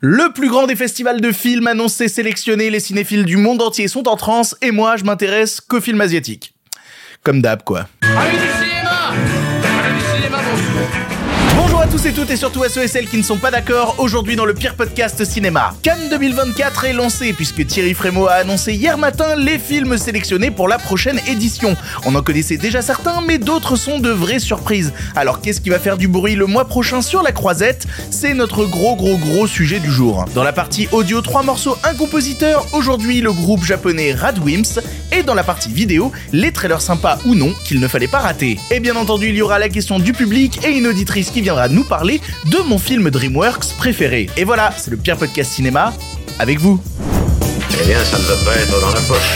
Le plus grand des festivals de films annoncé sélectionné, les cinéphiles du monde entier sont en transe et moi je m'intéresse qu'aux films asiatiques. Comme d'hab quoi. Allez du cinéma! Allez du cinéma, bonjour! Bonjour à tous et toutes et surtout à ceux et celles qui ne sont pas d'accord aujourd'hui dans le pire podcast cinéma. Cannes 2024 est lancé puisque Thierry Frémaux a annoncé hier matin les films sélectionnés pour la prochaine édition. On en connaissait déjà certains mais d'autres sont de vraies surprises. Alors qu'est-ce qui va faire du bruit le mois prochain sur la croisette? C'est notre gros sujet du jour. Dans la partie audio, 3 morceaux, un compositeur, aujourd'hui le groupe japonais Radwimps, et dans la partie vidéo, les trailers sympas ou non qu'il ne fallait pas rater. Et bien entendu il y aura la question du public et une auditrice qui viendra nous parler de mon film DreamWorks préféré. Et voilà, c'est le pire podcast cinéma avec vous. Eh bien, ça ne va pas être dans la poche.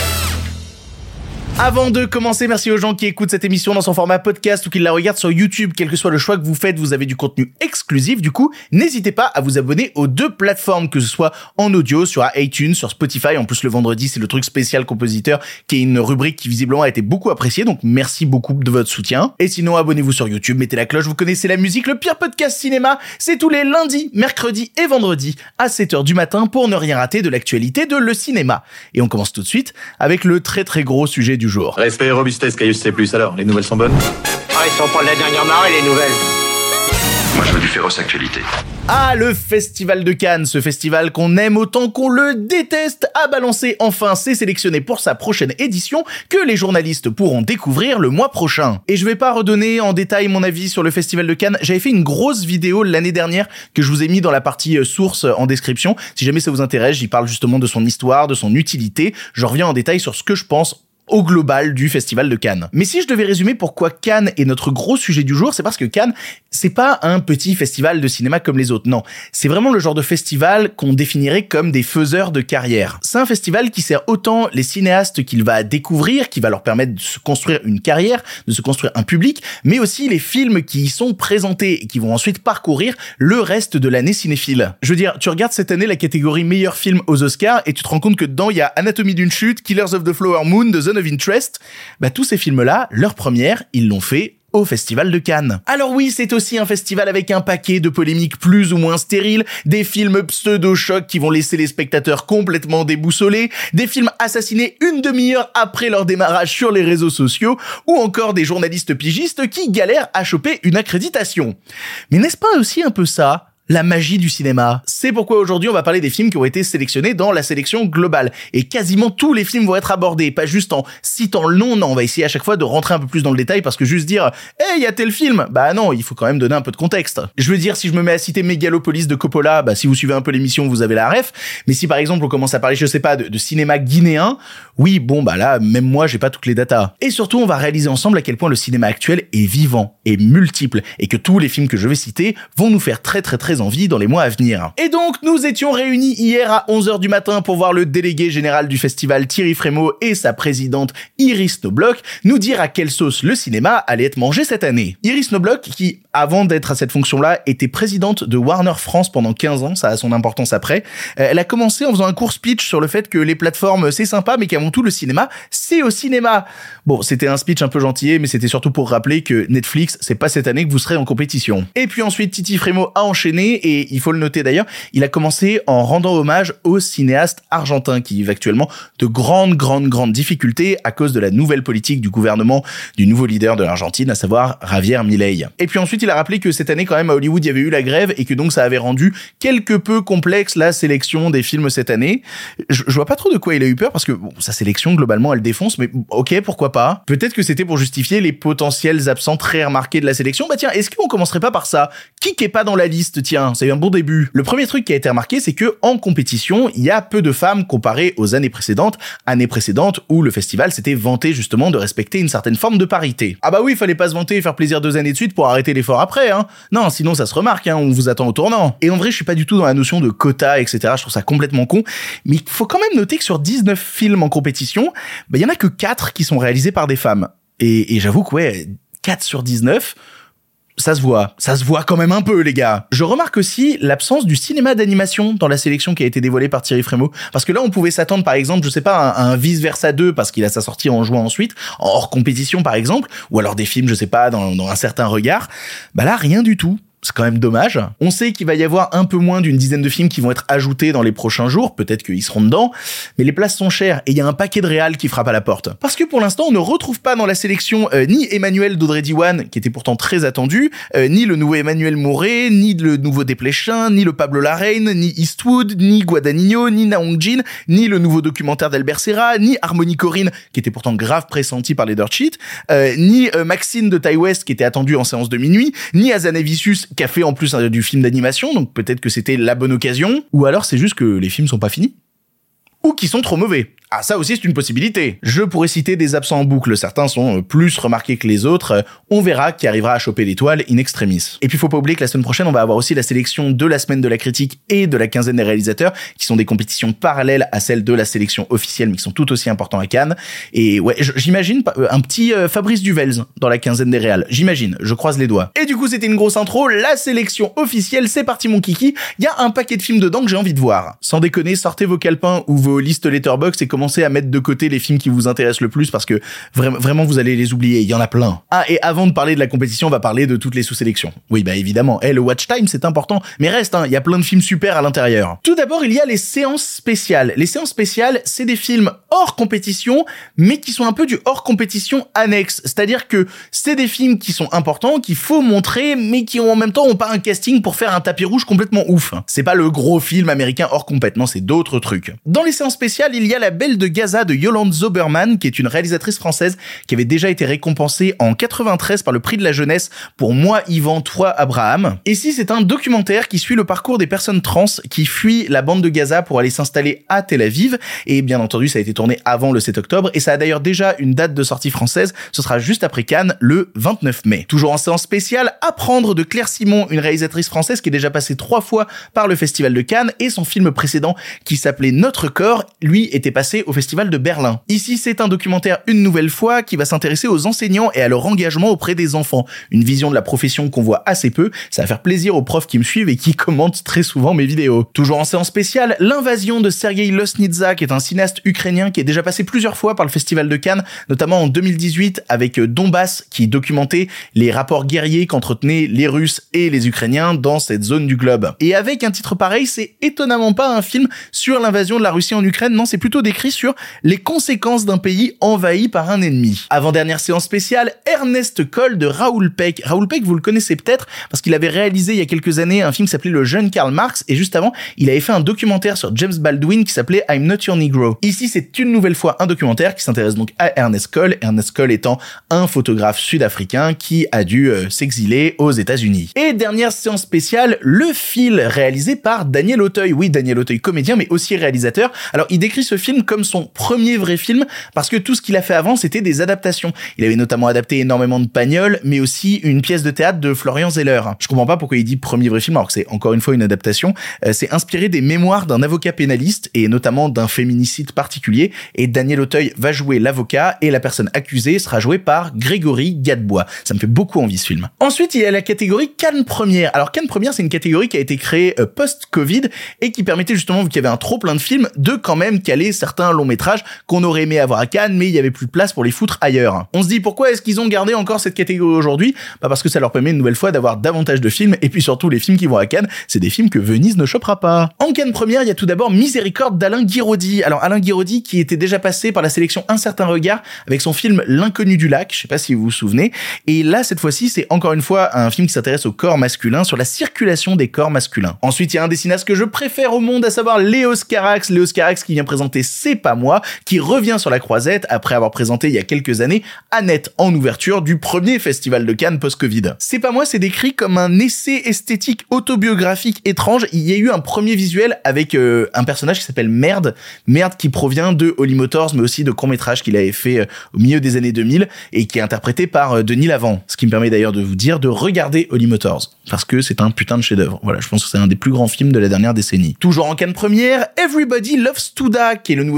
Avant de commencer, merci aux gens qui écoutent cette émission dans son format podcast ou qui la regardent sur YouTube. Quel que soit le choix que vous faites, vous avez du contenu exclusif. Du coup, n'hésitez pas à vous abonner aux 2 plateformes, que ce soit en audio, sur iTunes, sur Spotify. En plus, le vendredi, c'est le truc spécial compositeur, qui est une rubrique qui visiblement a été beaucoup appréciée. Donc, merci beaucoup de votre soutien. Et sinon, abonnez-vous sur YouTube, mettez la cloche. Vous connaissez la musique. Le pire podcast cinéma, c'est tous les lundis, mercredis et vendredis à 7h du matin pour ne rien rater de l'actualité de le cinéma. Et on commence tout de suite avec le très gros sujet du jour. Respect et robustesse, Caius C+. Alors, les nouvelles sont bonnes? Ah, ils sont pas de la dernière marée, les nouvelles. Moi, je veux du féroce actualité. Ah, le Festival de Cannes, ce festival qu'on aime autant qu'on le déteste, a balancé enfin ses sélectionnés pour sa prochaine édition que les journalistes pourront découvrir le mois prochain. Et je vais pas redonner en détail mon avis sur le Festival de Cannes, j'avais fait une grosse vidéo l'année dernière que je vous ai mis dans la partie source en description. Si jamais ça vous intéresse, j'y parle justement de son histoire, de son utilité, je reviens en détail sur ce que je pense au global du Festival de Cannes. Mais si je devais résumer pourquoi Cannes est notre gros sujet du jour, c'est parce que Cannes, c'est pas un petit festival de cinéma comme les autres, non. C'est vraiment le genre de festival qu'on définirait comme des faiseurs de carrière. C'est un festival qui sert autant les cinéastes qu'il va découvrir, qui va leur permettre de se construire une carrière, de se construire un public, mais aussi les films qui y sont présentés et qui vont ensuite parcourir le reste de l'année cinéphile. Je veux dire, tu regardes cette année la catégorie meilleur film aux Oscars et tu te rends compte que dedans il y a Anatomie d'une chute, Killers of the Flower Moon, The Zone of Interest. Bah tous ces films-là, leur première, ils l'ont fait au Festival de Cannes. Alors oui, c'est aussi un festival avec un paquet de polémiques plus ou moins stériles, des films pseudo-chocs qui vont laisser les spectateurs complètement déboussolés, des films assassinés une demi-heure après leur démarrage sur les réseaux sociaux, ou encore des journalistes pigistes qui galèrent à choper une accréditation. Mais n'est-ce pas aussi un peu ça la magie du cinéma? C'est pourquoi aujourd'hui on va parler des films qui ont été sélectionnés dans la sélection globale. Et quasiment tous les films vont être abordés, pas juste en citant le nom, non, on va essayer à chaque fois de rentrer un peu plus dans le détail parce que juste dire « Hey, il y a tel film !» Bah non, il faut quand même donner un peu de contexte. Je veux dire, si je me mets à citer Megalopolis de Coppola, bah si vous suivez un peu l'émission, vous avez la ref. Mais si par exemple on commence à parler, je sais pas, de cinéma guinéen, oui, bon bah là, même moi j'ai pas toutes les datas. Et surtout, on va réaliser ensemble à quel point le cinéma actuel est vivant et multiple et que tous les films que je vais citer vont nous faire très envie dans les mois à venir. Et donc, nous étions réunis hier à 11h du matin pour voir le délégué général du festival Thierry Frémaux et sa présidente Iris Knobloch nous dire à quelle sauce le cinéma allait être mangé cette année. Iris Knobloch, qui, avant d'être à cette fonction-là, était présidente de Warner France pendant 15 ans, ça a son importance après, elle a commencé en faisant un court speech sur le fait que les plateformes, c'est sympa, mais qu'avant tout, le cinéma, c'est au cinéma. Bon, c'était un speech un peu gentil, mais c'était surtout pour rappeler que Netflix, c'est pas cette année que vous serez en compétition. Et puis ensuite, Titi Frémaux a enchaîné, et il faut le noter d'ailleurs, il a commencé en rendant hommage aux cinéastes argentins qui vivent actuellement de grandes difficultés à cause de la nouvelle politique du gouvernement du nouveau leader de l'Argentine, à savoir Javier Milei. Et puis ensuite, il a rappelé que cette année, quand même, à Hollywood, il y avait eu la grève et que donc ça avait rendu quelque peu complexe la sélection des films cette année. Je vois pas trop de quoi il a eu peur parce que bon, sa sélection, globalement, elle défonce, mais ok, pourquoi pas. Peut-être que c'était pour justifier les potentiels absents très remarqués de la sélection. Bah tiens, est-ce qu'on commencerait pas par ça? Qui est pas dans la liste, tiens, c'est un bon début. Le premier truc qui a été remarqué, c'est que en compétition, il y a peu de femmes comparées aux années précédentes où le festival s'était vanté justement de respecter une certaine forme de parité. Ah bah oui, il fallait pas se vanter et faire plaisir 2 années de suite pour arrêter l'effort après, hein. Non, sinon ça se remarque, hein, on vous attend au tournant. Et en vrai, je suis pas du tout dans la notion de quota, etc. Je trouve ça complètement con. Mais il faut quand même noter que sur 19 films en compétition, bah il y en a que 4 qui sont réalisés par des femmes. Et j'avoue que ouais, 4 sur 19, ça se voit quand même un peu, les gars. Je remarque aussi l'absence du cinéma d'animation dans la sélection qui a été dévoilée par Thierry Frémaux. Parce que là, on pouvait s'attendre, par exemple, je sais pas, à un Vice Versa 2, parce qu'il a sa sortie en juin ensuite, en hors compétition, par exemple, ou alors des films, je sais pas, dans un certain regard. Bah là, rien du tout. c'est quand même dommage. On sait qu'il va y avoir un peu moins d'une dizaine de films qui vont être ajoutés dans les prochains jours, peut-être qu'ils seront dedans, mais les places sont chères et il y a un paquet de réals qui frappent à la porte. Parce que pour l'instant, on ne retrouve pas dans la sélection ni Emmanuel d'Audrey Diwan, qui était pourtant très attendu, ni le nouveau Emmanuel Mouret, ni le nouveau Desplechin, ni le Pablo Larraín, ni Eastwood, ni Guadagnino, ni Na Hong Jin, ni le nouveau documentaire d'Albert Serra, ni Harmony Korine, qui était pourtant grave pressenti par les Dirt Sheets, ni Maxine de Ty West, qui était attendu en séance de minuit, ni Hazanavicius, qui a fait en plus du film d'animation, donc peut-être que c'était la bonne occasion, ou alors c'est juste que les films sont pas finis. Ou qui sont trop mauvais. Ah, ça aussi, c'est une possibilité. Je pourrais citer des absents en boucle. Certains sont plus remarqués que les autres. On verra qui arrivera à choper l'étoile in extremis. Et puis, faut pas oublier que la semaine prochaine, on va avoir aussi la sélection de la semaine de la critique et de la quinzaine des réalisateurs, qui sont des compétitions parallèles à celles de la sélection officielle, mais qui sont tout aussi importants à Cannes. Et ouais, j'imagine un petit Fabrice Duvels dans la quinzaine des réals. J'imagine. Je croise les doigts. Et du coup, c'était une grosse intro. La sélection officielle, c'est parti mon kiki. Il y a un paquet de films dedans que j'ai envie de voir. Sans déconner, sortez vos calepins ou vos listes Letterboxd et commencez à mettre de côté les films qui vous intéressent le plus parce que vraiment vous allez les oublier, il y en a plein. Ah, et avant de parler de la compétition, on va parler de toutes les sous-sélections. Oui, bah évidemment, le watch time c'est important, mais reste, il y a plein de films super à l'intérieur. Tout d'abord, il y a les séances spéciales. Les séances spéciales, c'est des films hors compétition, mais qui sont un peu du hors compétition annexe. C'est-à-dire que c'est des films qui sont importants, qu'il faut montrer, mais qui en même temps ont pas un casting pour faire un tapis rouge complètement ouf. C'est pas le gros film américain hors compète, non, c'est d'autres trucs. Dans les séances spéciales, il y a La Belle de Gaza de Yolande Zoberman, qui est une réalisatrice française qui avait déjà été récompensée en 93 par le prix de la jeunesse pour Moi, Yvan, toi, Abraham. Ici, c'est un documentaire qui suit le parcours des personnes trans qui fuient la bande de Gaza pour aller s'installer à Tel Aviv. Et bien entendu, ça a été tourné avant le 7 octobre et ça a d'ailleurs déjà une date de sortie française. Ce sera juste après Cannes, le 29 mai. Toujours en séance spéciale, Apprendre de Claire Simon, une réalisatrice française qui est déjà passée 3 fois par le Festival de Cannes et son film précédent qui s'appelait Notre corps, lui, était passé au Festival de Berlin. Ici, c'est un documentaire une nouvelle fois qui va s'intéresser aux enseignants et à leur engagement auprès des enfants. Une vision de la profession qu'on voit assez peu. Ça va faire plaisir aux profs qui me suivent et qui commentent très souvent mes vidéos. Toujours en séance spéciale, L'invasion de Sergei Losnitsa, qui est un cinéaste ukrainien qui est déjà passé plusieurs fois par le Festival de Cannes, notamment en 2018 avec Donbass, qui documentait les rapports guerriers qu'entretenaient les Russes et les Ukrainiens dans cette zone du globe. Et avec un titre pareil, c'est étonnamment pas un film sur l'invasion de la Russie en Ukraine, non, c'est plutôt décrit sur les conséquences d'un pays envahi par un ennemi. Avant-dernière séance spéciale, Ernest Cole de Raoul Peck. Raoul Peck, vous le connaissez peut-être parce qu'il avait réalisé il y a quelques années un film qui s'appelait Le jeune Karl Marx et juste avant, il avait fait un documentaire sur James Baldwin qui s'appelait I'm Not Your Negro. Ici, c'est une nouvelle fois un documentaire qui s'intéresse donc à Ernest Cole. Ernest Cole étant un photographe sud-africain qui a dû s'exiler aux États-Unis. Et dernière séance spéciale, Le Fil, réalisé par Daniel Auteuil. Oui, Daniel Auteuil, comédien, mais aussi réalisateur. Alors, il décrit ce film comme son premier vrai film parce que tout ce qu'il a fait avant, c'était des adaptations. Il avait notamment adapté énormément de Pagnol, mais aussi une pièce de théâtre de Florian Zeller. Je comprends pas pourquoi il dit premier vrai film alors que c'est encore une fois une adaptation. C'est inspiré des mémoires d'un avocat pénaliste et notamment d'un féminicide particulier. Et Daniel Auteuil va jouer l'avocat et la personne accusée sera jouée par Grégory Gadebois. Ça me fait beaucoup envie ce film. Ensuite, il y a la catégorie Cannes Première. Alors Cannes Première, c'est une catégorie qui a été créée post-Covid et qui permettait justement, vu qu'il y avait un trop plein de films, de quand même caler certains longs métrages qu'on aurait aimé avoir à Cannes, mais il y avait plus de place pour les foutre ailleurs. On se dit pourquoi est-ce qu'ils ont gardé encore cette catégorie aujourd'hui ? Bah parce que ça leur permet une nouvelle fois d'avoir davantage de films et puis surtout les films qui vont à Cannes, c'est des films que Venise ne chopera pas. En Cannes Première, il y a tout d'abord Miséricorde d'Alain Guiraudy. Alors Alain Guiraudy qui était déjà passé par la sélection Un certain regard avec son film L'inconnu du lac, je sais pas si vous vous souvenez. Et là cette fois-ci, c'est encore une fois un film qui s'intéresse au corps masculin, sur la circulation des corps masculins. Ensuite, il y a un des cinéastes que je préfère au monde, à savoir Léos Carax. Léos Carax qui vient présenter C'est pas moi, qui revient sur la croisette après avoir présenté il y a quelques années Annette en ouverture du premier festival de Cannes post-Covid. C'est pas moi, c'est décrit comme un essai esthétique autobiographique étrange. Il y a eu un premier visuel avec un personnage qui s'appelle Merde qui provient de Holly Motors mais aussi de courts-métrages qu'il avait fait au milieu des années 2000 et qui est interprété par Denis Lavant. Ce qui me permet d'ailleurs de vous dire de regarder Holly Motors parce que c'est un putain de chef-d'œuvre. Voilà, je pense que c'est un des plus grands films de la dernière décennie. Toujours en Cannes Première, Everybody Loves Touda, qui est le nouveau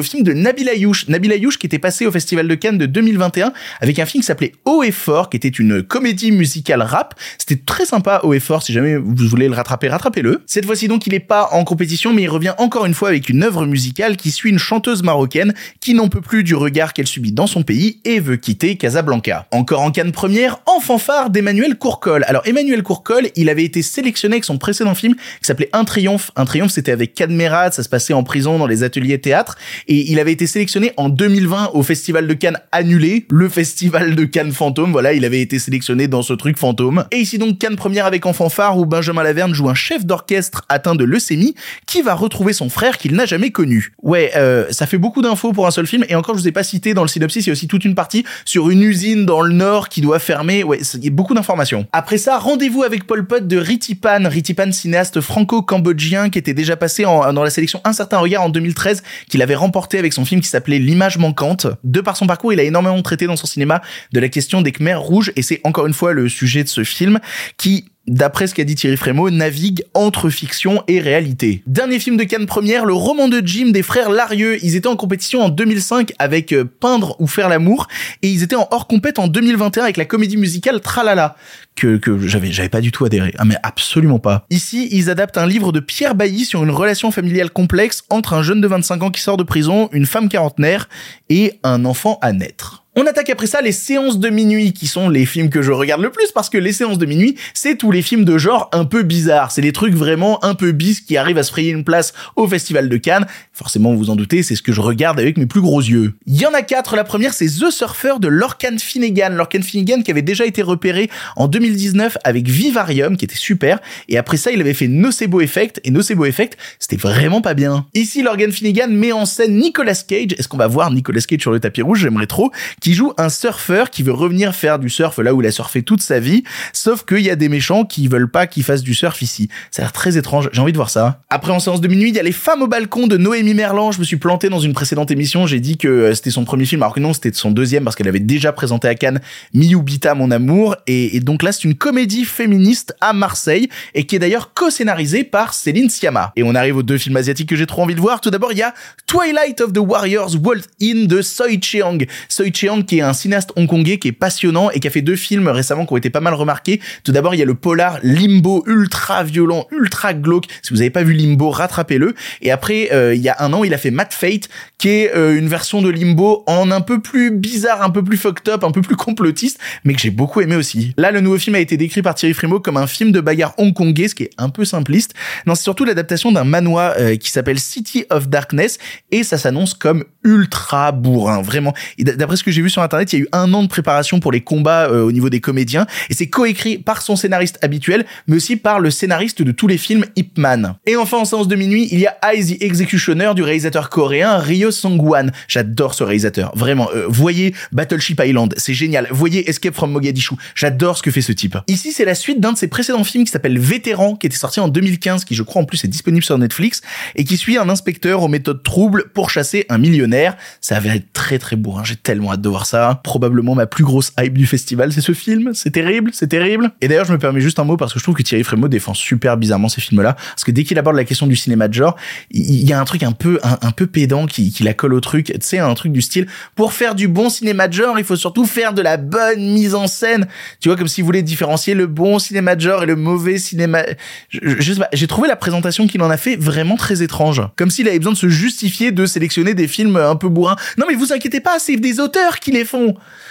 film de Nabil Ayouch. Nabil Ayouch qui était passé au Festival de Cannes de 2021 avec un film qui s'appelait Haut et Fort, qui était une comédie musicale rap. C'était très sympa, Haut et Fort. Si jamais vous voulez le rattraper, rattrapez-le. Cette fois-ci donc, il est pas en compétition, mais il revient encore une fois avec une œuvre musicale qui suit une chanteuse marocaine qui n'en peut plus du regard qu'elle subit dans son pays et veut quitter Casablanca. Encore en Cannes première, en fanfare d'Emmanuel Courcol. Alors Emmanuel Courcol, il avait été sélectionné avec son précédent film qui s'appelait Un Triomphe. Un Triomphe, c'était avec Cadmerade, ça se passait en prison dans les ateliers théâtre, et il avait été sélectionné en 2020 au Festival de Cannes annulé, le Festival de Cannes fantôme, voilà, il avait été sélectionné dans ce truc fantôme. Et ici donc Cannes première avec En fanfare où Benjamin Laverne joue un chef d'orchestre atteint de leucémie qui va retrouver son frère qu'il n'a jamais connu. Ouais, ça fait beaucoup d'infos pour un seul film, et encore je vous ai pas cité dans le synopsis, il y a aussi toute une partie sur une usine dans le Nord qui doit fermer, ouais, il y a beaucoup d'informations. Après ça, rendez-vous avec Pol Pot de Ritipan, cinéaste franco-cambodgien qui était déjà passé dans la sélection Un certain regard en 2013, qu'il avait remporté avec son film qui s'appelait L'image manquante. De par son parcours, il a énormément traité dans son cinéma de la question des Khmers rouges, et c'est encore une fois le sujet de ce film qui, d'après ce qu'a dit Thierry Frémaux, navigue entre fiction et réalité. Dernier film de Cannes première, Le roman de Jim des frères Larieux. Ils étaient en compétition en 2005 avec Peindre ou faire l'amour, et ils étaient en hors compète en 2021 avec la comédie musicale Tralala, que j'avais pas du tout adhéré. Ah, mais absolument pas. Ici, ils adaptent un livre de Pierre Bailly sur une relation familiale complexe entre un jeune de 25 ans qui sort de prison, une femme quarantenaire et un enfant à naître. On attaque après ça les séances de minuit, qui sont les films que je regarde le plus, parce que les séances de minuit, c'est tous les films de genre un peu bizarres. C'est les trucs vraiment un peu bis qui arrivent à se frayer une place au Festival de Cannes. Forcément, vous vous en doutez, c'est ce que je regarde avec mes plus gros yeux. Il y en a 4. La première, c'est The Surfer de Lorcan Finnegan. Lorcan Finnegan qui avait déjà été repéré en 2019 avec Vivarium, qui était super. Et après ça, il avait fait Nocebo Effect. Et Nocebo Effect, c'était vraiment pas bien. Ici, Lorcan Finnegan met en scène Nicolas Cage. Est-ce qu'on va voir Nicolas Cage sur le tapis rouge? J'aimerais trop. Qui joue un surfeur qui veut revenir faire du surf là où il a surfé toute sa vie, sauf qu'il y a des méchants qui veulent pas qu'il fasse du surf ici. Ça a l'air très étrange, j'ai envie de voir ça. Après, en séance de minuit, il y a Les femmes au balcon de Noémie Merlan. Je me suis planté dans une précédente émission, j'ai dit que c'était son premier film, alors que non, c'était son deuxième, parce qu'elle avait déjà présenté à Cannes Miyubita, mon amour, et donc là, c'est une comédie féministe à Marseille, et qui est d'ailleurs co-scénarisée par Céline Sciamma. Et on arrive aux 2 films asiatiques que j'ai trop envie de voir. Tout d'abord, il y a Twilight of the Warriors Waltz In de Soi Cheong. Soi Cheong qui est un cinéaste hongkongais qui est passionnant et qui a fait 2 films récemment qui ont été pas mal remarqués. Tout d'abord, il y a le polar Limbo, ultra violent, ultra glauque. Si vous avez pas vu Limbo, rattrapez-le. Et après, il y a un an, il a fait Mad Fate, qui est une version de Limbo en un peu plus bizarre, un peu plus fucked up, un peu plus complotiste, mais que j'ai beaucoup aimé aussi. Là, le nouveau film a été décrit par Thierry Frémaux comme un film de bagarre hongkongais, ce qui est un peu simpliste. Non, c'est surtout l'adaptation d'un manhwa qui s'appelle City of Darkness, et ça s'annonce comme ultra bourrin, vraiment. Et d'après ce que j'ai vu sur internet, il y a eu 1 an de préparation pour les combats au niveau des comédiens, et c'est coécrit par son scénariste habituel, mais aussi par le scénariste de tous les films Ip Man. Et enfin, en séance de minuit, il y a Eye the Executioner du réalisateur coréen Ryo Song-hwan. J'adore ce réalisateur, vraiment. Voyez Battleship Island, c'est génial. Voyez Escape from Mogadishu, j'adore ce que fait ce type. Ici, c'est la suite d'un de ses précédents films qui s'appelle Vétéran, qui était sorti en 2015, qui je crois en plus est disponible sur Netflix, et qui suit un inspecteur aux méthodes troubles pour chasser un millionnaire. Ça va être très très bourrin, j'ai tellement hâte de voir ça. Probablement ma plus grosse hype du festival, c'est ce film. C'est terrible, c'est terrible. Et d'ailleurs, je me permets juste un mot parce que je trouve que Thierry Frémaux défend super bizarrement ces films-là, parce que dès qu'il aborde la question du cinéma de genre, il y a un truc un peu pédant qui la colle au truc. Tu sais, un truc du style, pour faire du bon cinéma de genre, il faut surtout faire de la bonne mise en scène. Tu vois, comme s'il voulait différencier le bon cinéma de genre et le mauvais cinéma. Je sais pas, j'ai trouvé la présentation qu'il en a fait vraiment très étrange. Comme s'il avait besoin de se justifier de sélectionner des films un peu bourrins. Non mais vous inquiétez pas, c'est des auteurs qui les font.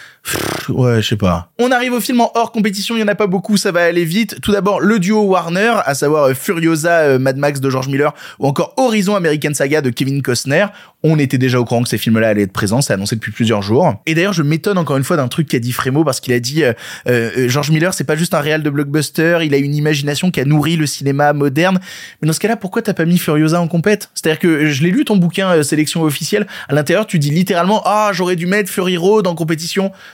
Ouais, je sais pas. On arrive au film en hors compétition, il y en a pas beaucoup, ça va aller vite. Tout d'abord, le duo Warner, à savoir Furiosa, Mad Max de George Miller, ou encore Horizon American Saga de Kevin Costner. On était déjà au courant que ces films-là allaient être présents, c'est annoncé depuis plusieurs jours. Et d'ailleurs, je m'étonne encore une fois d'un truc qu'a dit Frémaux, parce qu'il a dit George Miller, c'est pas juste un réal de blockbuster, il a une imagination qui a nourri le cinéma moderne. Mais dans ce cas-là, pourquoi t'as pas mis Furiosa en compète? C'est-à-dire que je l'ai lu ton bouquin sélection officielle, à l'intérieur tu dis littéralement j'aurais dû mettre Fury Road en compétition.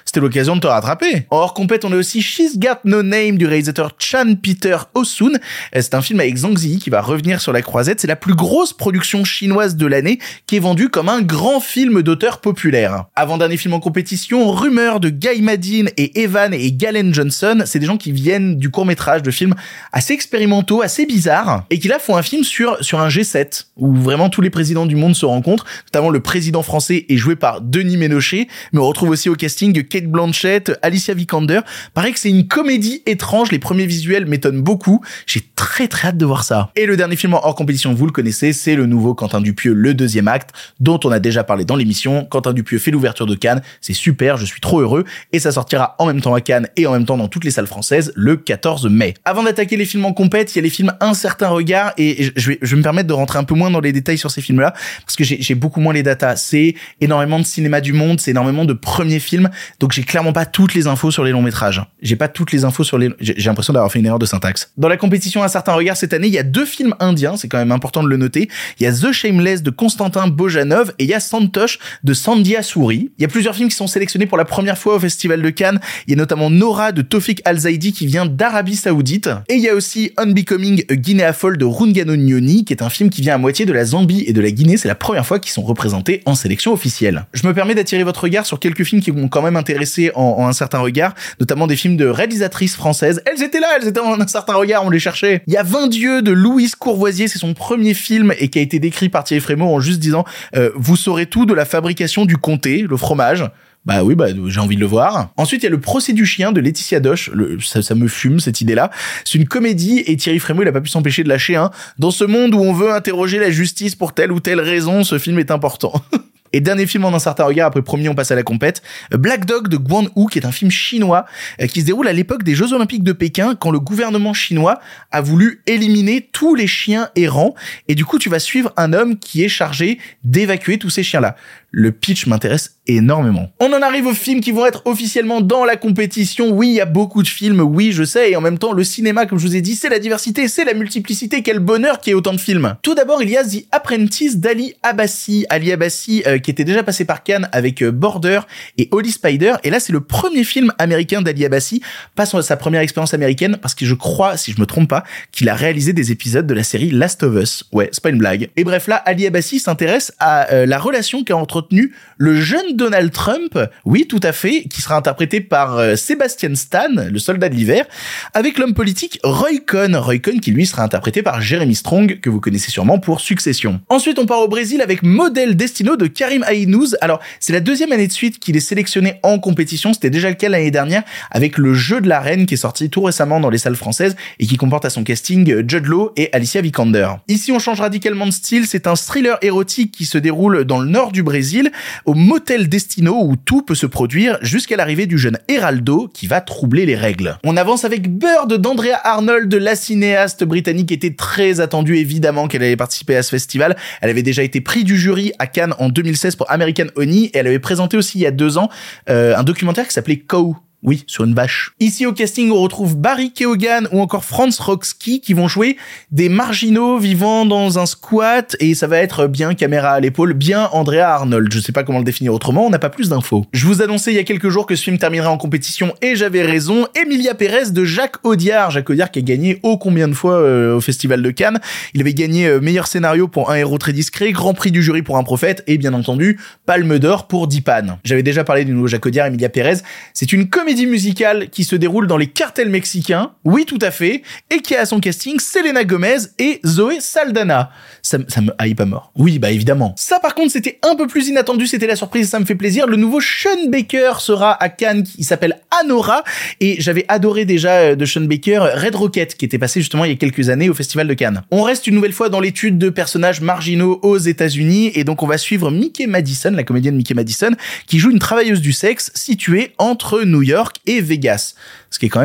c'était l'occasion de te rattraper. En hors compète, on a aussi She's Got No Name du réalisateur Chan Peter Oh-soon. C'est un film avec Zhang Ziyi qui va revenir sur la croisette. C'est la plus grosse production chinoise de l'année qui est vendue comme un grand film d'auteur populaire. Avant-dernier film en compétition, Rumeur de Guy Maddin et Evan et Galen Johnson. C'est des gens qui viennent du court-métrage, de films assez expérimentaux, assez bizarres, et qui là font un film sur un G7 où vraiment tous les présidents du monde se rencontrent. Notamment le président français est joué par Denis Ménochet, mais on retrouve aussi au casting Cate Blanchett, Alicia Vikander. Paraît que c'est une comédie étrange, les premiers visuels m'étonnent beaucoup. J'ai très hâte de voir ça. Et le dernier film hors compétition, vous le connaissez, c'est le nouveau Quentin Dupieux, le deuxième acte, dont on a déjà parlé dans l'émission. Quentin Dupieux fait l'ouverture de Cannes, c'est super, je suis trop heureux, et ça sortira en même temps à Cannes et en même temps dans toutes les salles françaises le 14 mai. Avant d'attaquer les films en compète, il y a les films Un certain regard, et je vais me permettre de rentrer un peu moins dans les détails sur ces films-là, parce que j'ai beaucoup moins les datas. C'est énormément de cinéma du monde, c'est énormément de premiers films, donc j'ai clairement pas toutes les infos sur les longs métrages. J'ai pas toutes les infos sur les... J'ai l'impression d'avoir fait une erreur de syntaxe. Dans la compétition Un certain regard cette année, il y a 2 films indiens, c'est quand même important de le noter. Il y a The Shameless de Constantin Bojanov et il y a Santosh de Sandhya Suri. Il y a plusieurs films qui sont sélectionnés pour la première fois au Festival de Cannes. Il y a notamment Nora de Tawfiq Al-Zaidi qui vient d'Arabie Saoudite. Et il y a aussi Unbecoming a Guinea Fowl de Rungano Nyoni, qui est un film qui vient à moitié de la Zambie et de la Guinée. C'est la première fois qu'ils sont représentés en sélection officielle. Je me permets d'attirer votre regard sur quelques films qui m'ont quand même intéressé en Un certain regard, notamment des films de réalisatrices françaises. Elles étaient en Un certain regard, on les cherchait. Il y a 20 dieux de Louise Courvoisier, c'est son premier film et qui a été décrit par Thierry Frémaux en juste disant vous saurez tout de la fabrication du comté, le fromage. Bah oui, j'ai envie de le voir. Ensuite, il y a Le procès du chien de Laetitia Doche. Ça me fume, cette idée-là. C'est une comédie et Thierry Frémaux, il a pas pu s'empêcher de lâcher un. Dans ce monde où on veut interroger la justice pour telle ou telle raison, ce film est important. Et dernier film en Un certain regard, après premier on passe à la compète, Black Dog de Guan Yu, qui est un film chinois qui se déroule à l'époque des Jeux Olympiques de Pékin, quand le gouvernement chinois a voulu éliminer tous les chiens errants, et du coup tu vas suivre un homme qui est chargé d'évacuer tous ces chiens-là. Le pitch m'intéresse énormément. On en arrive aux films qui vont être officiellement dans la compétition. Oui, il y a beaucoup de films, oui, je sais, et en même temps, le cinéma, comme je vous ai dit, c'est la diversité, c'est la multiplicité, quel bonheur qu'il y ait autant de films. Tout d'abord, il y a The Apprentice d'Ali Abbasi. Ali Abbasi, qui était déjà passé par Cannes avec Border et Holy Spider, et là, c'est le premier film américain d'Ali Abbasi, pas sa première expérience américaine, parce que je crois, si je me trompe pas, qu'il a réalisé des épisodes de la série Last of Us. Ouais, c'est pas une blague. Et bref, là, Ali Abbasi s'intéresse à la relation qu'a entretenu le jeune Donald Trump, oui, tout à fait, qui sera interprété par Sebastian Stan, le soldat de l'hiver, avec l'homme politique Roy Cohn. Roy Cohn qui, lui, sera interprété par Jeremy Strong, que vous connaissez sûrement pour Succession. Ensuite, on part au Brésil avec Model Destino de Karim Aïnouz. Alors, c'est la deuxième année de suite qu'il est sélectionné en compétition. C'était déjà le cas l'année dernière avec Le Jeu de la Reine, qui est sorti tout récemment dans les salles françaises et qui comporte à son casting Jude Law et Alicia Vikander. Ici, on change radicalement de style. C'est un thriller érotique qui se déroule dans le nord du Brésil, au Motel Destino, où tout peut se produire jusqu'à l'arrivée du jeune Heraldo qui va troubler les règles. On avance avec Bird d'Andrea Arnold, la cinéaste britannique qui était très attendue, évidemment qu'elle allait participer à ce festival. Elle avait déjà été prix du jury à Cannes en 2016 pour American Honey, et elle avait présenté aussi il y a 2 ans un documentaire qui s'appelait Cow. Oui, sur une vache. Ici au casting, on retrouve Barry Keoghan ou encore Franz Roxky qui vont jouer des marginaux vivant dans un squat, et ça va être bien caméra à l'épaule, bien Andrea Arnold. Je sais pas comment le définir autrement, on n'a pas plus d'infos. Je vous annonçais il y a quelques jours que ce film terminerait en compétition et j'avais raison. Emilia Pérez de Jacques Audiard. Jacques Audiard qui a gagné combien de fois au Festival de Cannes. Il avait gagné meilleur scénario pour Un héros très discret, Grand Prix du jury pour Un prophète et bien entendu Palme d'or pour Dipan. J'avais déjà parlé du nouveau Jacques Audiard, Emilia Pérez. C'est une comédie musicale qui se déroule dans les cartels mexicains, oui tout à fait, et qui a à son casting Selena Gomez et Zoé Saldana. Ça me hype à mort. Oui, bah évidemment. Ça par contre c'était un peu plus inattendu, c'était la surprise, ça me fait plaisir. Le nouveau Sean Baker sera à Cannes, il s'appelle Anora, et j'avais adoré déjà de Sean Baker Red Rocket, qui était passé justement il y a quelques années au Festival de Cannes. On reste une nouvelle fois dans l'étude de personnages marginaux aux États-Unis, et donc on va suivre Mickey Madison, la comédienne Mickey Madison, qui joue une travailleuse du sexe située entre New York et Vegas. Ce qui est quand même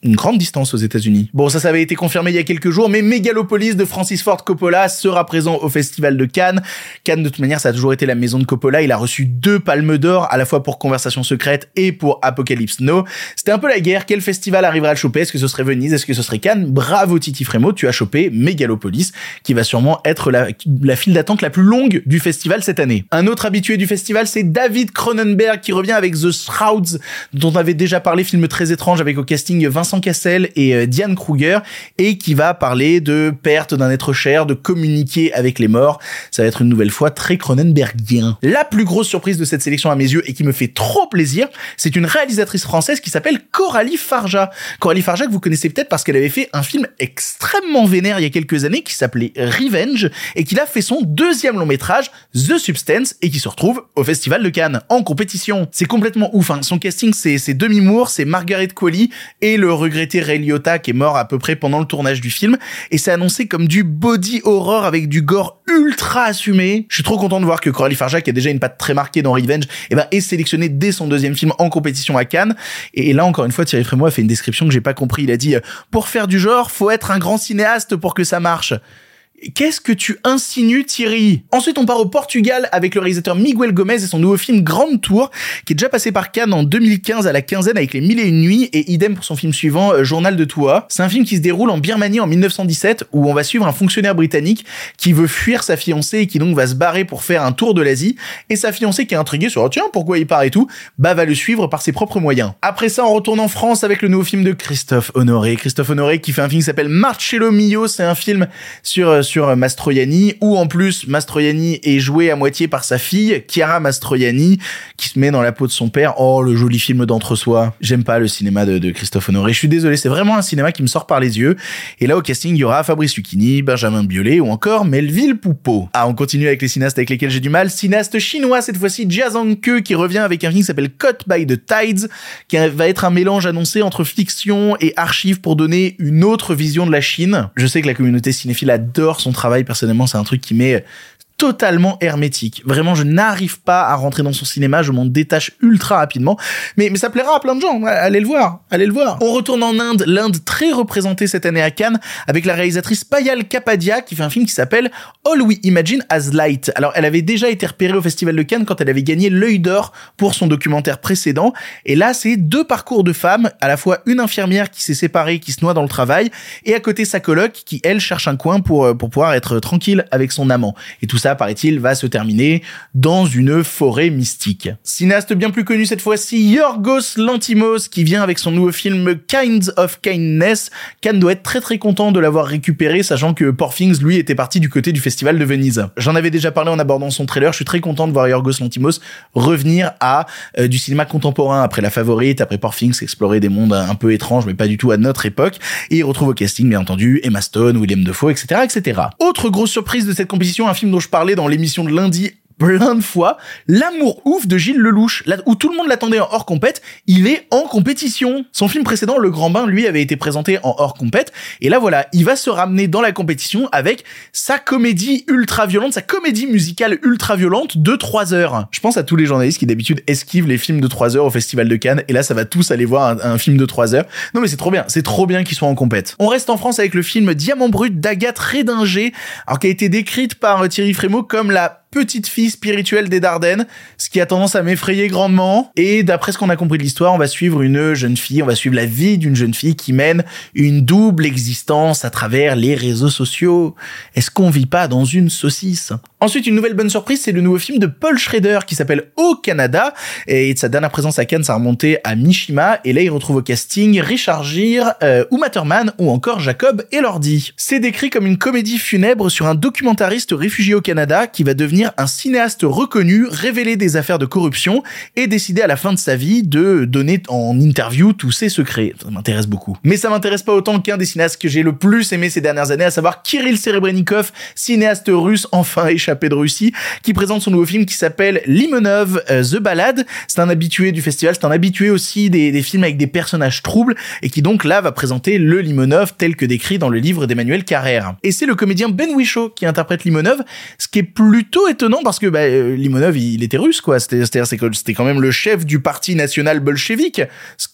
une grande distance aux États-Unis. Bon, ça avait été confirmé il y a quelques jours, mais Megalopolis de Francis Ford Coppola sera présent au Festival de Cannes. Cannes, de toute manière, ça a toujours été la maison de Coppola. Il a reçu 2 palmes d'or, à la fois pour Conversation secrète et pour Apocalypse Now. C'était un peu la guerre. Quel festival arrivera à le choper? Est-ce que ce serait Venise? Est-ce que ce serait Cannes? Bravo Titi Frémaux, tu as chopé Megalopolis, qui va sûrement être la file d'attente la plus longue du festival cette année. Un autre habitué du festival, c'est David Cronenberg, qui revient avec The Shrouds, dont on avait déjà parlé, film très étrange avec au casting Vincent Cassel et Diane Kruger, et qui va parler de perte d'un être cher, de communiquer avec les morts. Ça va être une nouvelle fois très Cronenbergien. La plus grosse surprise de cette sélection à mes yeux, et qui me fait trop plaisir, c'est une réalisatrice française qui s'appelle Coralie Farja. Coralie Farja, que vous connaissez peut-être parce qu'elle avait fait un film extrêmement vénère il y a quelques années qui s'appelait Revenge, et qu'il a fait son 2e long métrage, The Substance, et qui se retrouve au Festival de Cannes, en compétition. C'est complètement ouf, hein. Son casting, c'est Demi Moore, c'est Margaret Qualley et le regretté Ray Liotta, qui est mort à peu près pendant le tournage du film, et c'est annoncé comme du body horror avec du gore ultra assumé. Je suis trop content de voir que Coralie Farja, qui a déjà une patte très marquée dans Revenge, est sélectionnée dès son 2e film en compétition à Cannes. Et là, encore une fois, Thierry Frémaux a fait une description que j'ai pas compris. Il a dit, pour faire du genre, faut être un grand cinéaste pour que ça marche. Qu'est-ce que tu insinues, Thierry? Ensuite, on part au Portugal avec le réalisateur Miguel Gomez et son nouveau film Grande Tour, qui est déjà passé par Cannes en 2015 à la quinzaine avec Les 1001 Nuits, et idem pour son film suivant, Journal de Toua. C'est un film qui se déroule en Birmanie en 1917, où on va suivre un fonctionnaire britannique qui veut fuir sa fiancée et qui donc va se barrer pour faire un tour de l'Asie, et sa fiancée, qui est intriguée sur tiens, pourquoi il part et tout, va le suivre par ses propres moyens. Après ça, on retourne en France avec le nouveau film de Christophe Honoré. Christophe Honoré qui fait un film qui s'appelle Marcello Mio. C'est un film sur Mastroianni, où en plus Mastroianni est joué à moitié par sa fille Chiara Mastroianni, qui se met dans la peau de son père. Oh, le joli film d'entre-soi. J'aime pas le cinéma de Christophe Honoré, je suis désolé, c'est vraiment un cinéma qui me sort par les yeux. Et là, au casting, il y aura Fabrice Lucchini, Benjamin Biolay ou encore Melville Poupeau. Ah, on continue avec les cinéastes avec lesquels j'ai du mal. Cinéaste chinois, cette fois-ci Jia Zhangke, qui revient avec un film qui s'appelle Caught by the Tides, qui va être un mélange annoncé entre fiction et archives pour donner une autre vision de la Chine. Je sais que la communauté cinéphile adore son travail. Personnellement, c'est un truc qui m'est totalement hermétique. Vraiment, je n'arrive pas à rentrer dans son cinéma, je m'en détache ultra rapidement. Mais ça plaira à plein de gens, allez le voir. On retourne en Inde, l'Inde très représentée cette année à Cannes, avec la réalisatrice Payal Kapadia, qui fait un film qui s'appelle All We Imagine as Light. Alors, elle avait déjà été repérée au Festival de Cannes quand elle avait gagné l'Œil d'Or pour son documentaire précédent, et là, c'est 2 parcours de femmes, à la fois une infirmière qui s'est séparée, qui se noie dans le travail, et à côté sa coloc, qui, elle, cherche un coin pour pouvoir être tranquille avec son amant. Et tout ça, paraît-il, va se terminer dans une forêt mystique. Cinéaste bien plus connu cette fois-ci, Yorgos Lanthimos, qui vient avec son nouveau film Kinds of Kindness. Cannes doit être très très content de l'avoir récupéré, sachant que Poor Things, lui, était parti du côté du Festival de Venise. J'en avais déjà parlé en abordant son trailer, je suis très content de voir Yorgos Lanthimos revenir à du cinéma contemporain après La Favorite, après Poor Things, explorer des mondes un peu étranges, mais pas du tout à notre époque. Et il retrouve au casting, bien entendu, Emma Stone, Willem Dafoe, etc., etc. Autre grosse surprise de cette compétition, un film dont je parlais dans l'émission de lundi plein de fois, L'amour ouf de Gilles Lelouch, là où tout le monde l'attendait en hors compète, il est en compétition. Son film précédent, Le Grand Bain, lui, avait été présenté en hors compète, et là voilà, il va se ramener dans la compétition avec sa comédie ultra violente, sa comédie musicale ultra violente de 3 heures. Je pense à tous les journalistes qui d'habitude esquivent les films de 3 heures au Festival de Cannes, et là ça va tous aller voir un film de 3 heures. Non mais c'est trop bien qu'ils soient en compète. On reste en France avec le film Diamant Brut d'Agathe Rédinger, alors qui a été décrite par Thierry Frémaux comme la petite fille spirituelle des Dardennes, ce qui a tendance à m'effrayer grandement. Et d'après ce qu'on a compris de l'histoire, on va suivre une jeune fille, on va suivre la vie d'une jeune fille qui mène une double existence à travers les réseaux sociaux. Est-ce qu'on vit pas dans une saucisse? Ensuite, une nouvelle bonne surprise, c'est le nouveau film de Paul Schrader qui s'appelle Au Canada, et de sa dernière présence à Cannes, ça remontait à Mishima, et là il retrouve au casting Richard Gere, Uma Thurman ou encore Jacob Elordi. C'est décrit comme une comédie funèbre sur un documentariste réfugié au Canada qui va devenir un cinéaste reconnu, révéler des affaires de corruption et décider à la fin de sa vie de donner en interview tous ses secrets. Ça m'intéresse beaucoup. Mais ça m'intéresse pas autant qu'un des cinéastes que j'ai le plus aimé ces dernières années, à savoir Kirill Serebrennikov, cinéaste russe enfin échappé de Russie, qui présente son nouveau film qui s'appelle Limonov, The Ballad. C'est un habitué du festival, c'est un habitué aussi des films avec des personnages troubles, et qui donc là va présenter le Limonov tel que décrit dans le livre d'Emmanuel Carrère. Et c'est le comédien Ben Whishaw qui interprète Limonov, ce qui est plutôt étonnant parce que Limonov il était russe quoi, c'était quand même le chef du parti national bolchevique,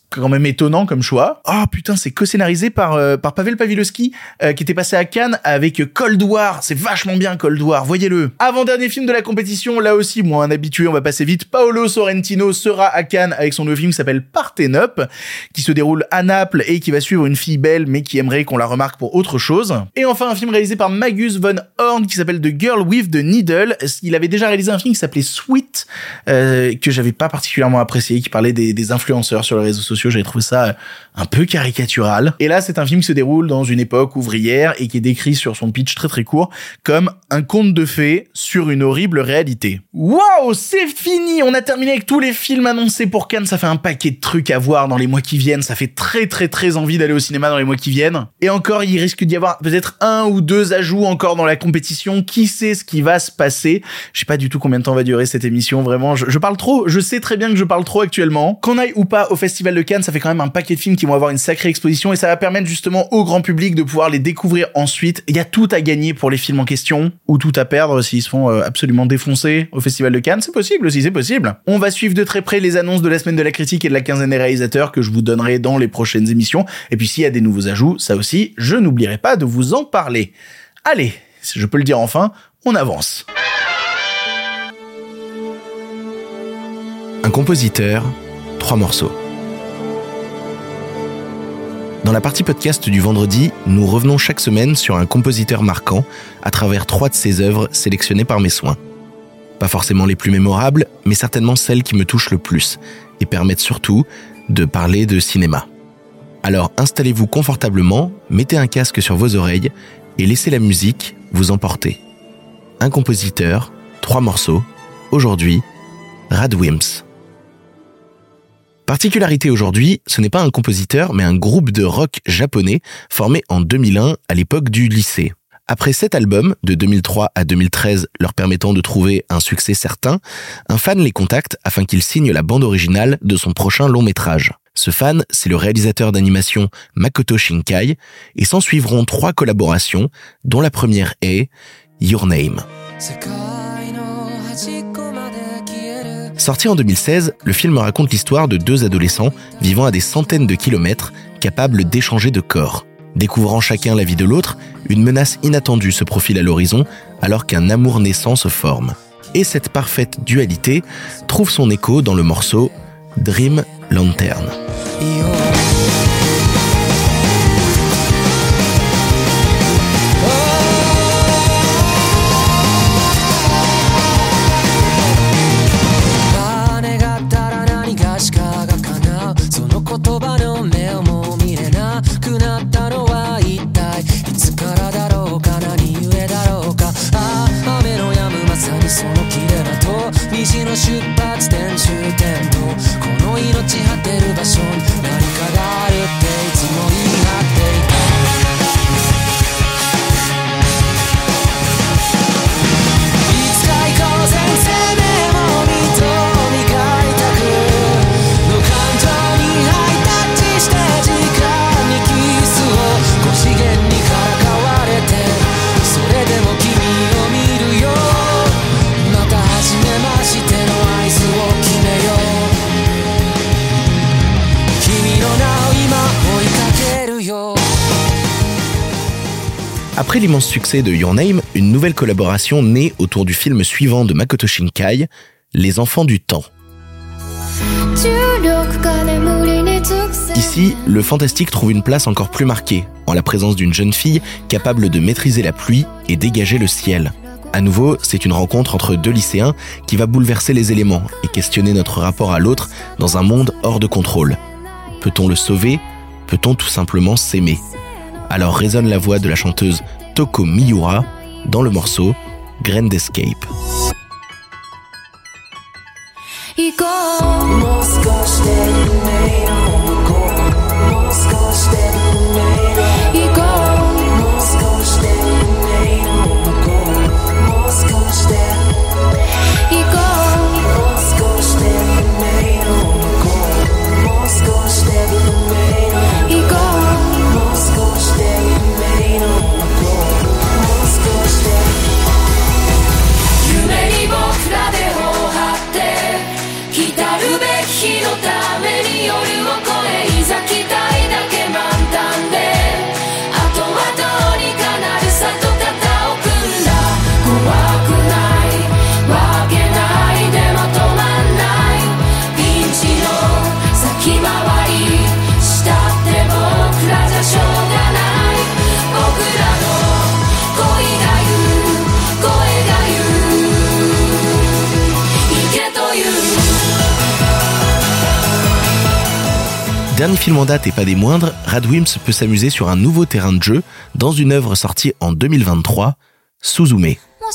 quand même étonnant comme choix. Oh putain, c'est co-scénarisé par Pavel Pawlowski, qui était passé à Cannes avec Cold War. C'est vachement bien Cold War, voyez-le. Avant-dernier film de la compétition, là aussi, moi un habitué, on va passer vite. Paolo Sorrentino sera à Cannes avec son nouveau film qui s'appelle Parthenope, qui se déroule à Naples et qui va suivre une fille belle mais qui aimerait qu'on la remarque pour autre chose. Et enfin un film réalisé par Magus von Horn qui s'appelle The Girl with the Needle. Il avait déjà réalisé un film qui s'appelait Sweet, que j'avais pas particulièrement apprécié, qui parlait des influenceurs sur les réseaux sociaux. J'avais trouvé ça un peu caricatural. Et là, c'est un film qui se déroule dans une époque ouvrière et qui est décrit sur son pitch très très court comme un conte de fées sur une horrible réalité. Waouh, c'est fini! On a terminé avec tous les films annoncés pour Cannes. Ça fait un paquet de trucs à voir dans les mois qui viennent. Ça fait très très très envie d'aller au cinéma dans les mois qui viennent. Et encore, il risque d'y avoir peut-être 1 ou 2 ajouts encore dans la compétition. Qui sait ce qui va se passer? Je sais pas du tout combien de temps va durer cette émission. Vraiment, je parle trop. Je sais très bien que je parle trop actuellement. Qu'on aille ou pas au Festival de Cannes, ça fait quand même un paquet de films qui vont avoir une sacrée exposition et ça va permettre justement au grand public de pouvoir les découvrir ensuite. Il y a tout à gagner pour les films en question ou tout à perdre s'ils se font absolument défoncer au Festival de Cannes. C'est possible aussi, c'est possible. On va suivre de très près les annonces de la semaine de la critique et de la quinzaine des réalisateurs que je vous donnerai dans les prochaines émissions. Et puis s'il y a des nouveaux ajouts, ça aussi, je n'oublierai pas de vous en parler. Allez, si je peux le dire enfin, on avance. Un compositeur, 3 morceaux. Dans la partie podcast du vendredi, nous revenons chaque semaine sur un compositeur marquant à travers 3 de ses œuvres sélectionnées par mes soins. Pas forcément les plus mémorables, mais certainement celles qui me touchent le plus et permettent surtout de parler de cinéma. Alors installez-vous confortablement, mettez un casque sur vos oreilles et laissez la musique vous emporter. Un compositeur, 3 morceaux, aujourd'hui, Radwimps. Particularité aujourd'hui, ce n'est pas un compositeur, mais un groupe de rock japonais formé en 2001 à l'époque du lycée. Après 7 albums, de 2003 à 2013, leur permettant de trouver un succès certain, un fan les contacte afin qu'il signe la bande originale de son prochain long métrage. Ce fan, c'est le réalisateur d'animation Makoto Shinkai, et s'en suivront 3 collaborations, dont la première est Your Name. Sorti en 2016, le film raconte l'histoire de 2 adolescents vivant à des centaines de kilomètres, capables d'échanger de corps. Découvrant chacun la vie de l'autre, une menace inattendue se profile à l'horizon alors qu'un amour naissant se forme. Et cette parfaite dualité trouve son écho dans le morceau Dream Lantern. Après l'immense succès de Your Name, une nouvelle collaboration naît autour du film suivant de Makoto Shinkai, Les Enfants du Temps. Ici, le fantastique trouve une place encore plus marquée, en la présence d'une jeune fille capable de maîtriser la pluie et dégager le ciel. À nouveau, c'est une rencontre entre 2 lycéens qui va bouleverser les éléments et questionner notre rapport à l'autre dans un monde hors de contrôle. Peut-on le sauver ? Peut-on tout simplement s'aimer ? Alors résonne la voix de la chanteuse Toko Miura dans le morceau Grand Escape. Dernier film en date et pas des moindres, Radwimps peut s'amuser sur un nouveau terrain de jeu dans une œuvre sortie en 2023, Suzume.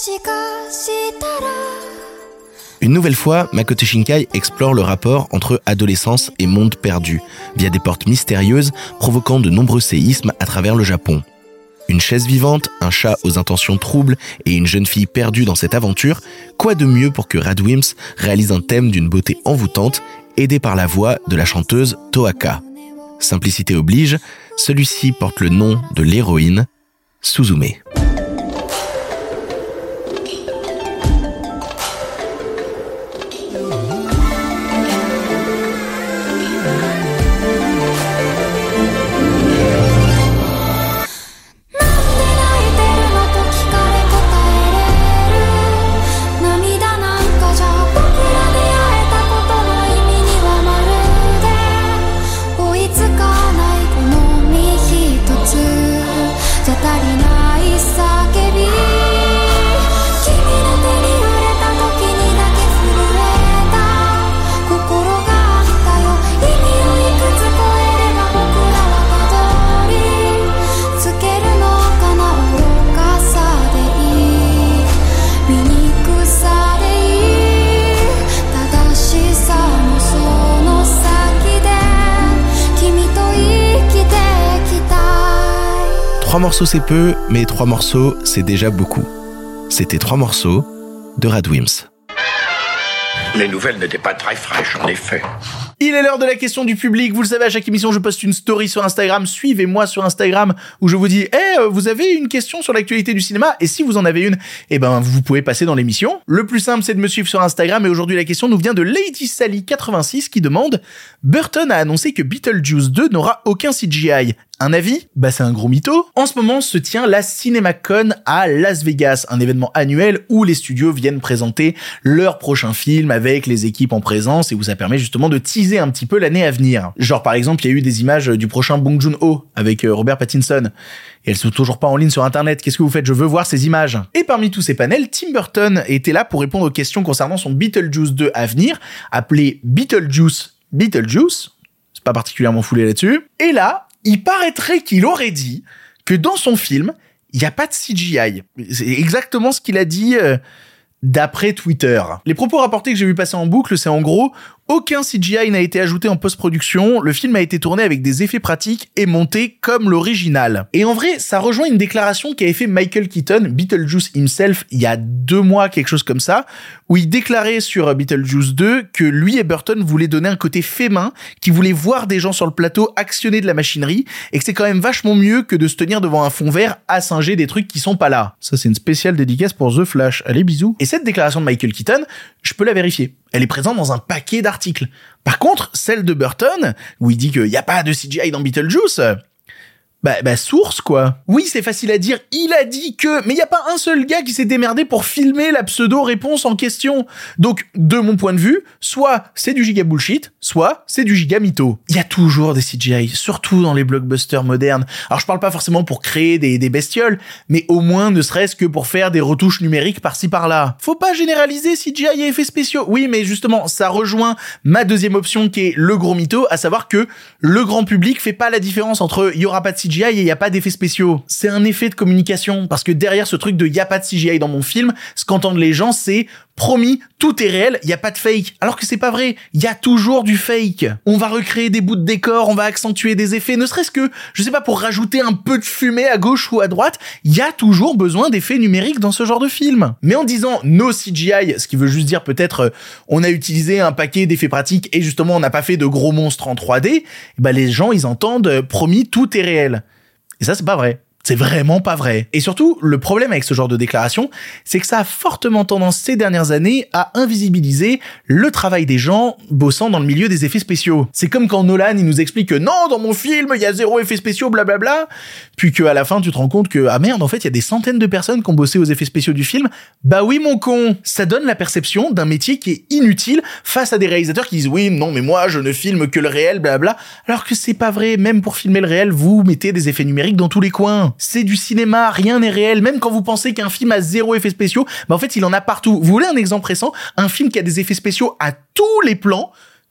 Une nouvelle fois, Makoto Shinkai explore le rapport entre adolescence et monde perdu, via des portes mystérieuses provoquant de nombreux séismes à travers le Japon. Une chaise vivante, un chat aux intentions troubles et une jeune fille perdue dans cette aventure, quoi de mieux pour que Radwimps réalise un thème d'une beauté envoûtante, aidé par la voix de la chanteuse Toaka. Simplicité oblige, celui-ci porte le nom de l'héroïne, Suzume. Trois morceaux c'est peu, mais 3 morceaux c'est déjà beaucoup. C'était 3 morceaux de Radwimps. Les nouvelles n'étaient pas très fraîches, en effet. Il est l'heure de la question du public. Vous le savez, à chaque émission, je poste une story sur Instagram. Suivez-moi sur Instagram où je vous dis vous avez une question sur l'actualité du cinéma ? Et si vous en avez une, vous pouvez passer dans l'émission. Le plus simple, c'est de me suivre sur Instagram. Et aujourd'hui, la question nous vient de Lady Sally86 qui demande « Burton a annoncé que Beetlejuice 2 n'aura aucun CGI. Un avis ? C'est un gros mytho. En ce moment se tient la CinemaCon à Las Vegas, un événement annuel où les studios viennent présenter leur prochain film avec les équipes en présence et où ça permet justement de teaser un petit peu l'année à venir. Genre par exemple, il y a eu des images du prochain Bong Joon-ho avec Robert Pattinson. Et elles sont toujours pas en ligne sur internet. Qu'est-ce que vous faites ? Je veux voir ces images. Et parmi tous ces panels, Tim Burton était là pour répondre aux questions concernant son Beetlejuice 2 à venir, appelé Beetlejuice. C'est pas particulièrement foulé là-dessus. Et là, il paraîtrait qu'il aurait dit que dans son film, il n'y a pas de CGI. C'est exactement ce qu'il a dit d'après Twitter. Les propos rapportés que j'ai vu passer en boucle, c'est en gros, aucun CGI n'a été ajouté en post-production, le film a été tourné avec des effets pratiques et monté comme l'original. Et en vrai, ça rejoint une déclaration qu'avait fait Michael Keaton, Beetlejuice himself, il y a 2 mois, quelque chose comme ça, où il déclarait sur Beetlejuice 2 que lui et Burton voulaient donner un côté fait main, qu'ils voulaient voir des gens sur le plateau actionner de la machinerie, et que c'est quand même vachement mieux que de se tenir devant un fond vert à singer des trucs qui sont pas là. Ça, c'est une spéciale dédicace pour The Flash. Allez, bisous. Et cette déclaration de Michael Keaton, je peux la vérifier. Elle est présente dans un paquet d'articles. Par contre, celle de Burton, où il dit qu'il n'y a pas de CGI dans Beetlejuice, source, quoi. Oui, c'est facile à dire, il a dit que, mais il n'y a pas un seul gars qui s'est démerdé pour filmer la pseudo-réponse en question. Donc, de mon point de vue, soit c'est du giga bullshit, soit c'est du giga mytho. Il y a toujours des CGI, surtout dans les blockbusters modernes. Alors, je parle pas forcément pour créer des bestioles, mais au moins ne serait-ce que pour faire des retouches numériques par-ci par-là. Faut pas généraliser CGI et effets spéciaux. Oui, mais justement, ça rejoint ma deuxième option qui est le gros mytho, à savoir que le grand public fait pas la différence entre il y aura pas de CGI et il y a pas d'effets spéciaux. C'est un effet de communication, parce que derrière ce truc de y a pas de CGI dans mon film, ce qu'entendent les gens, c'est promis, tout est réel, y a pas de fake. Alors que c'est pas vrai, y a toujours du fake. On va recréer des bouts de décor, on va accentuer des effets, ne serait-ce que, je sais pas, pour rajouter un peu de fumée à gauche ou à droite, y a toujours besoin d'effets numériques dans ce genre de film. Mais en disant no CGI, ce qui veut juste dire peut-être on a utilisé un paquet d'effets pratiques et justement on n'a pas fait de gros monstres en 3D, les gens ils entendent promis, tout est réel. Et ça c'est pas vrai. C'est vraiment pas vrai. Et surtout, le problème avec ce genre de déclaration, c'est que ça a fortement tendance ces dernières années à invisibiliser le travail des gens bossant dans le milieu des effets spéciaux. C'est comme quand Nolan, il nous explique que non, dans mon film, il y a 0 effets spéciaux, blablabla, puis qu'à la fin, tu te rends compte que, ah merde, en fait, il y a des centaines de personnes qui ont bossé aux effets spéciaux du film. Bah oui, mon con! Ça donne la perception d'un métier qui est inutile face à des réalisateurs qui disent oui, non, mais moi, je ne filme que le réel, blablabla. Alors que c'est pas vrai. Même pour filmer le réel, vous mettez des effets numériques dans tous les coins. C'est du cinéma, rien n'est réel. Même quand vous pensez qu'un film a 0 effets spéciaux, en fait, il en a partout. Vous voulez un exemple récent? Un film qui a des effets spéciaux à tous les plans,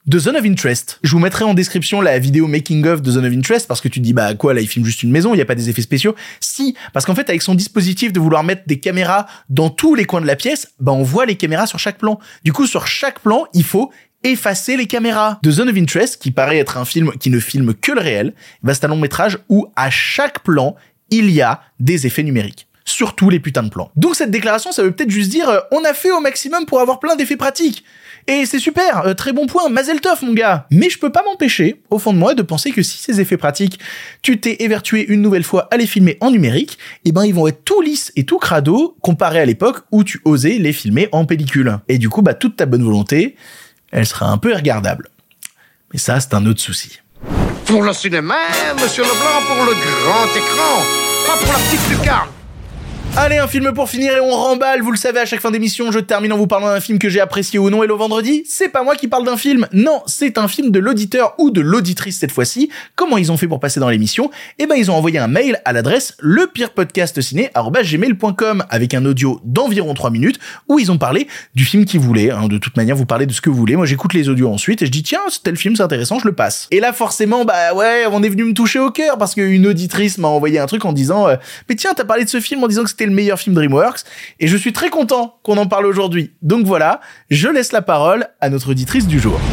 de Zone of Interest. Je vous mettrai en description la vidéo making of de Zone of Interest parce que tu te dis bah quoi là il filme juste une maison, il y a pas des effets spéciaux. Si, parce qu'en fait avec son dispositif de vouloir mettre des caméras dans tous les coins de la pièce, bah on voit les caméras sur chaque plan. Du coup sur chaque plan, il faut effacer les caméras. De Zone of Interest, qui paraît être un film qui ne filme que le réel, bah c'est un long métrage où à chaque plan, il y a des effets numériques. Sur tous les putains de plans. Donc cette déclaration, ça veut peut-être juste dire on a fait au maximum pour avoir plein d'effets pratiques. Et c'est super, très bon point, Mazel Tov mon gars. Mais je peux pas m'empêcher, au fond de moi, de penser que si ces effets pratiques, tu t'es évertué une nouvelle fois à les filmer en numérique, eh ben ils vont être tout lisses et tout crado comparé à l'époque où tu osais les filmer en pellicule. Et du coup, bah toute ta bonne volonté, elle sera un peu irregardable. Mais ça, c'est un autre souci. Pour le cinéma, monsieur Leblanc, pour le grand écran, pas pour la petite lucarne. Allez, un film pour finir et on remballe. Vous le savez, à chaque fin d'émission, je termine en vous parlant d'un film que j'ai apprécié ou non. Et le vendredi, c'est pas moi qui parle d'un film. Non, c'est un film de l'auditeur ou de l'auditrice cette fois-ci. Comment ils ont fait pour passer dans l'émission? Eh ben, ils ont envoyé un mail à l'adresse lepirepodcastciné@gmail.com avec un audio d'environ 3 minutes où ils ont parlé du film qu'ils voulaient. De toute manière, vous parlez de ce que vous voulez. Moi, j'écoute les audios ensuite et je dis tiens, tel film, c'est intéressant, je le passe. Et là, forcément, bah ouais, on est venu me toucher au cœur parce qu'une auditrice m'a envoyé un truc en disant mais tiens, t'as parlé de ce film en disant que c'était le meilleur film DreamWorks, et je suis très content qu'on en parle aujourd'hui. Donc voilà, je laisse la parole à notre auditrice du jour.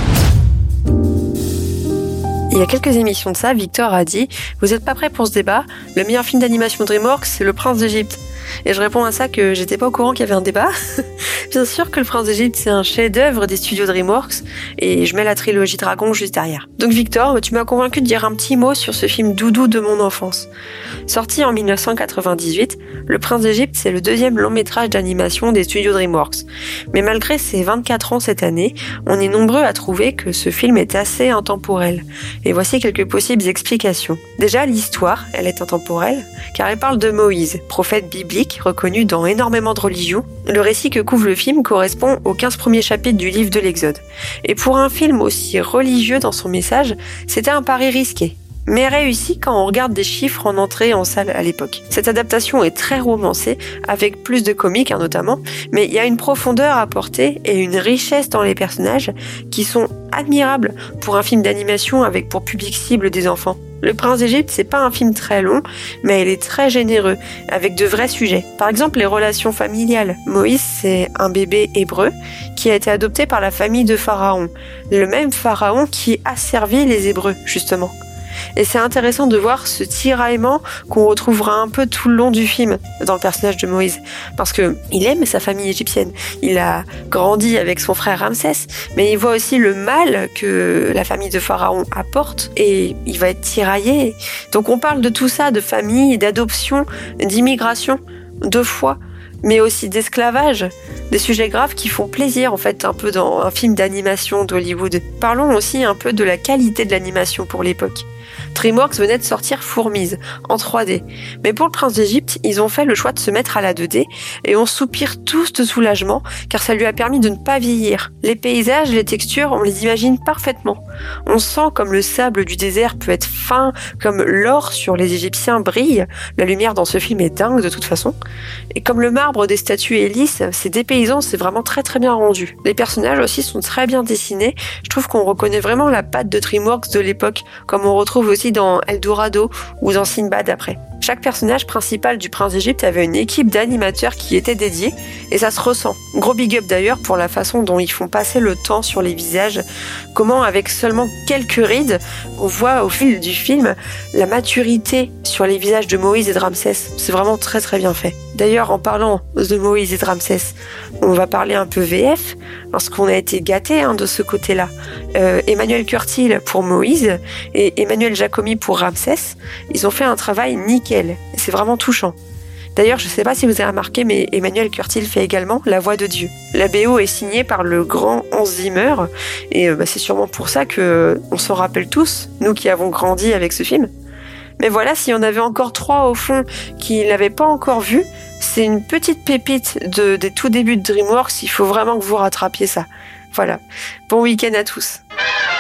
Il y a quelques émissions de ça, Victor a dit « Vous êtes pas prêts pour ce débat? Le meilleur film d'animation DreamWorks, c'est Le Prince d'Égypte. » Et je réponds à ça que j'étais pas au courant qu'il y avait un débat. Bien sûr que Le Prince d'Égypte, c'est un chef-d'œuvre des studios DreamWorks, et je mets la trilogie Dragon juste derrière. Donc Victor, tu m'as convaincu de dire un petit mot sur ce film doudou de mon enfance. Sorti en 1998, Le Prince d'Égypte, c'est le deuxième long métrage d'animation des studios DreamWorks. Mais malgré ses 24 ans cette année, on est nombreux à trouver que ce film est assez intemporel. Et voici quelques possibles explications. Déjà, l'histoire, elle est intemporelle, car elle parle de Moïse, prophète biblique reconnu dans énormément de religions. Le récit que couvre le film correspond aux 15 premiers chapitres du livre de l'Exode. Et pour un film aussi religieux dans son message, c'était un pari risqué, mais réussi quand on regarde des chiffres en entrée en salle à l'époque. Cette adaptation est très romancée, avec plus de comique notamment, mais il y a une profondeur apportée et une richesse dans les personnages qui sont admirables pour un film d'animation avec pour public cible des enfants. Le Prince d'Égypte, c'est pas un film très long, mais il est très généreux, avec de vrais sujets. Par exemple, les relations familiales. Moïse, c'est un bébé hébreu qui a été adopté par la famille de Pharaon. Le même Pharaon qui a servi les Hébreux, justement. Et c'est intéressant de voir ce tiraillement qu'on retrouvera un peu tout le long du film dans le personnage de Moïse. Parce que il aime sa famille égyptienne. Il a grandi avec son frère Ramsès, mais il voit aussi le mal que la famille de Pharaon apporte et il va être tiraillé. Donc on parle de tout ça, de famille, d'adoption, d'immigration, de foi, mais aussi d'esclavage, des sujets graves qui font plaisir en fait un peu dans un film d'animation d'Hollywood. Parlons aussi un peu de la qualité de l'animation pour l'époque. DreamWorks venait de sortir Fourmise en 3D, mais pour Le Prince d'Égypte, ils ont fait le choix de se mettre à la 2D et on soupire tous de soulagement car ça lui a permis de ne pas vieillir. Les paysages, les textures, on les imagine parfaitement. On sent comme le sable du désert peut être fin, comme l'or sur les Égyptiens brille. La lumière dans ce film est dingue de toute façon. Et comme le marbre des statues est lisse, c'est dépaysant, c'est vraiment très très bien rendu. Les personnages aussi sont très bien dessinés. Je trouve qu'on reconnaît vraiment la patte de DreamWorks de l'époque, comme on retrouve aussi dans Eldorado ou dans Sinbad après. Chaque personnage principal du Prince d'Égypte avait une équipe d'animateurs qui était dédiée et ça se ressent. Gros big up d'ailleurs pour la façon dont ils font passer le temps sur les visages, comment avec seulement quelques rides, on voit au fil du film la maturité sur les visages de Moïse et de Ramsès. C'est vraiment très très bien fait. D'ailleurs, en parlant de Moïse et de Ramsès, on va parler un peu VF, parce qu'on a été gâtés de ce côté-là. Emmanuel Curtil pour Moïse et Emmanuel Jacomi pour Ramsès, ils ont fait un travail nickel. C'est vraiment touchant. D'ailleurs, je ne sais pas si vous avez remarqué, mais Emmanuel Curtil fait également la voix de Dieu. La BO est signée par le grand Hans Zimmer, et c'est sûrement pour ça qu'on s'en rappelle tous, nous qui avons grandi avec ce film. Mais voilà, s'il y en avait encore 3 au fond qui ne l'avaient pas encore vu, c'est une petite pépite des tout débuts de DreamWorks, il faut vraiment que vous rattrapiez ça. Voilà, bon week-end à tous.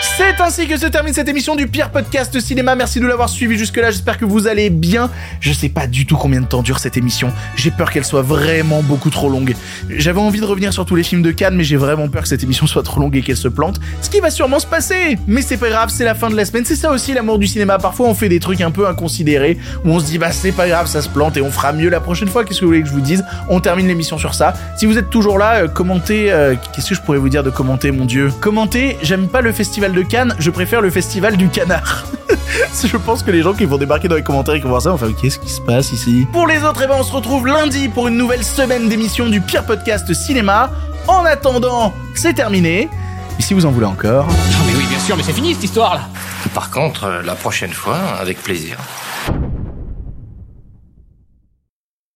C'est ainsi que se termine cette émission du pire podcast cinéma. Merci de l'avoir suivi jusque-là, j'espère que vous allez bien. Je sais pas du tout combien de temps dure cette émission, j'ai peur qu'elle soit vraiment beaucoup trop longue. J'avais envie de revenir sur tous les films de Cannes, mais j'ai vraiment peur que cette émission soit trop longue et qu'elle se plante, ce qui va sûrement se passer. Mais c'est pas grave, c'est la fin de la semaine, c'est ça aussi l'amour du cinéma. Parfois on fait des trucs un peu inconsidérés, où on se dit bah c'est pas grave, ça se plante et on fera mieux la prochaine fois. Qu'est-ce que vous voulez que je vous dise? On termine l'émission sur ça. Si vous êtes toujours là, commentez, qu'est-ce que je pourrais vous dire de commenter, mon dieu? Commentez, j'aime pas le festival de Cannes, je préfère le festival du canard. Je pense que les gens qui vont débarquer dans les commentaires et qui vont voir ça vont faire qu'est-ce qui se passe ici? Pour les autres, on se retrouve lundi pour une nouvelle semaine d'émission du pire podcast cinéma. En attendant, c'est terminé. Et si vous en voulez encore... Non mais oui, bien sûr, mais c'est fini cette histoire là. Par contre, la prochaine fois, avec plaisir.